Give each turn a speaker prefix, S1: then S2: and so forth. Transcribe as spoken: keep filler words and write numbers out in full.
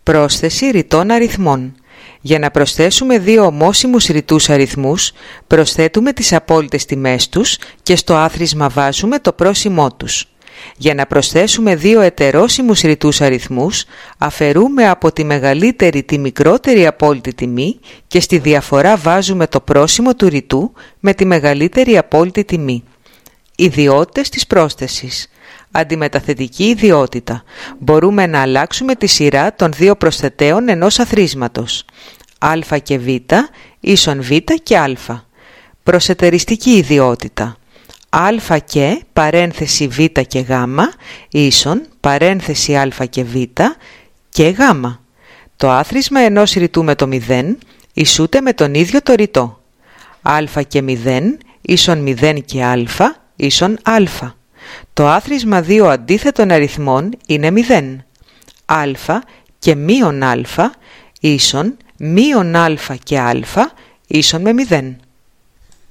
S1: Πρόσθεση ρητών αριθμών. Για να προσθέσουμε δύο ομόσιμους ρητούς αριθμούς, προσθέτουμε τις απόλυτες τιμές τους και στο άθροισμα βάζουμε το πρόσημό τους. Για να προσθέσουμε δύο ετερόσιμους ρητούς αριθμούς, αφαιρούμε από τη μεγαλύτερη τη μικρότερη απόλυτη τιμή και στη διαφορά βάζουμε το πρόσημο του ρητού με τη μεγαλύτερη απόλυτη τιμή. Ιδιότητες της πρόσθεσης. Αντιμεταθετική ιδιότητα. Μπορούμε να αλλάξουμε τη σειρά των δύο προσθετέων ενός αθροίσματος. Α και Β ίσον Β και Α. Προσετεριστική ιδιότητα. Α και παρένθεση Β και Γ ίσον παρένθεση Α και Β και Γ. Το άθροισμα ενός ρητού με το μηδέν ισούται με τον ίδιο το ρητό. Α και μηδέν ίσον μηδέν και Α ίσον Α. Το άθροισμα δύο αντίθετων αριθμών είναι μηδέν. Α και μείον Α ίσον μείον Α και Α ίσον με μηδέν.